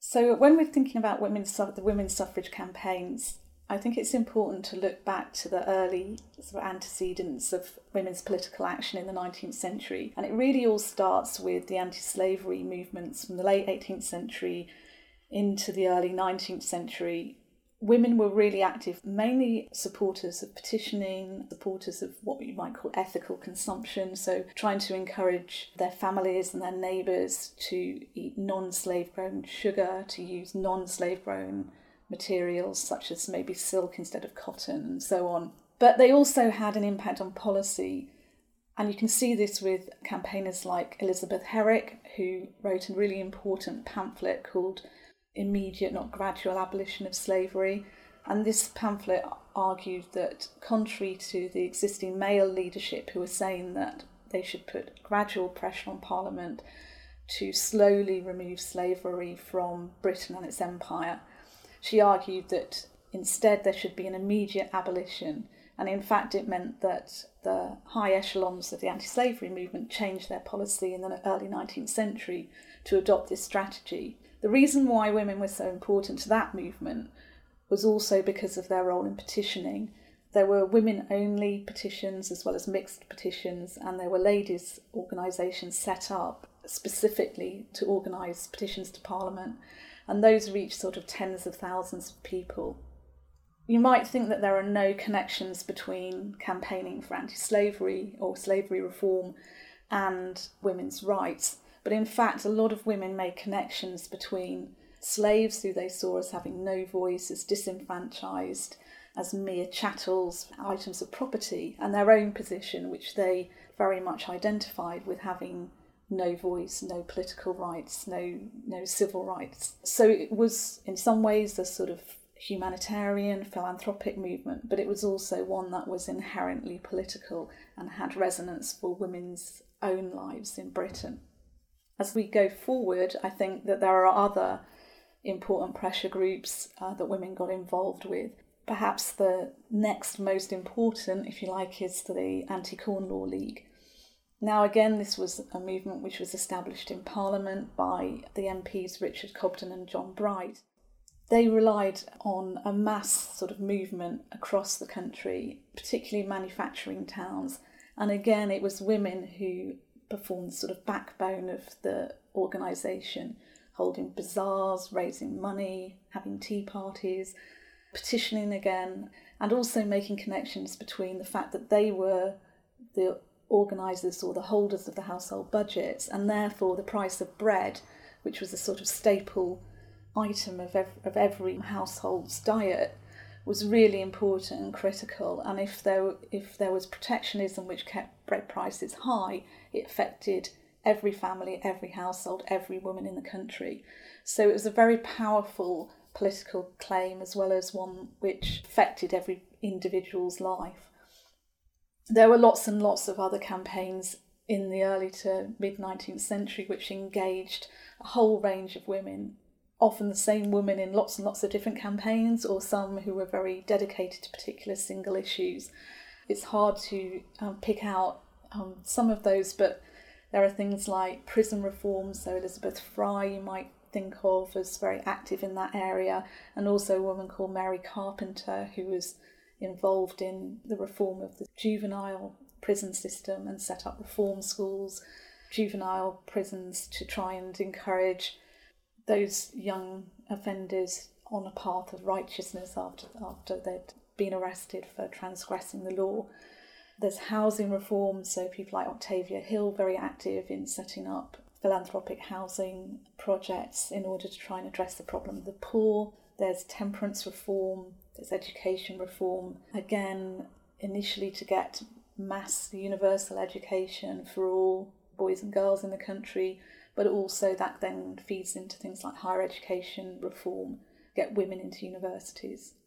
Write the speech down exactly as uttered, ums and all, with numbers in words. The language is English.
So when we're thinking about women's the women's suffrage campaigns, I think it's important to look back to the early sort of antecedents of women's political action in the nineteenth century. And it really all starts with the anti-slavery movements from the late eighteenth century into the early nineteenth century. Women were really active, mainly supporters of petitioning, supporters of what you might call ethical consumption, so trying to encourage their families and their neighbours to eat non-slave grown sugar, to use non-slave grown materials such as maybe silk instead of cotton and so on. But they also had an impact on policy, and you can see this with campaigners like Elizabeth Herrick, who wrote a really important pamphlet called Immediate, Not Gradual Abolition of Slavery. And this pamphlet argued that, contrary to the existing male leadership who were saying that they should put gradual pressure on Parliament to slowly remove slavery from Britain and its empire, she argued that instead there should be an immediate abolition. And in fact, it meant that the high echelons of the anti-slavery movement changed their policy in the early nineteenth century to adopt this strategy. The reason why women were so important to that movement was also because of their role in petitioning. There were women-only petitions as well as mixed petitions, and there were ladies' organisations set up specifically to organise petitions to Parliament, and those reached sort of tens of thousands of people. You might think that there are no connections between campaigning for anti-slavery or slavery reform and women's rights, but in fact a lot of women made connections between slaves, who they saw as having no voice, as disenfranchised, as mere chattels, items of property, and their own position, which they very much identified with having no voice, no political rights, no no civil rights. So it was in some ways a sort of humanitarian, philanthropic movement, but it was also one that was inherently political and had resonance for women's own lives in Britain. As we go forward, I think that there are other important pressure groups uh, that women got involved with. Perhaps the next most important, if you like, is the Anti-Corn Law League. Now, again, this was a movement which was established in Parliament by the M Ps Richard Cobden and John Bright. They relied on a mass sort of movement across the country, particularly manufacturing towns. And again, it was women who performed the sort of backbone of the organisation, holding bazaars, raising money, having tea parties, petitioning again, and also making connections between the fact that they were the organisers or the holders of the household budgets, and therefore the price of bread, which was a sort of staple item of every, of every household's diet, was really important and critical. And if there if there was protectionism which kept bread prices high, it affected every family, every household, every woman in the country. So it was a very powerful political claim, as well as one which affected every individual's life. There were lots and lots of other campaigns in the early to mid-nineteenth century which engaged a whole range of women, often the same women in lots and lots of different campaigns, or some who were very dedicated to particular single issues. It's hard to um, pick out um, some of those, but there are things like prison reform, so Elizabeth Fry you might think of as very active in that area, and also a woman called Mary Carpenter, who was involved in the reform of the juvenile prison system and set up reform schools, juvenile prisons, to try and encourage those young offenders on a path of righteousness after after they'd been arrested for transgressing the law. There's housing reform, so people like Octavia Hill, very active in setting up philanthropic housing projects in order to try and address the problem of the poor. There's temperance reform, there's education reform, again, initially to get mass universal education for all boys and girls in the country, but also that then feeds into things like higher education reform, get women into universities.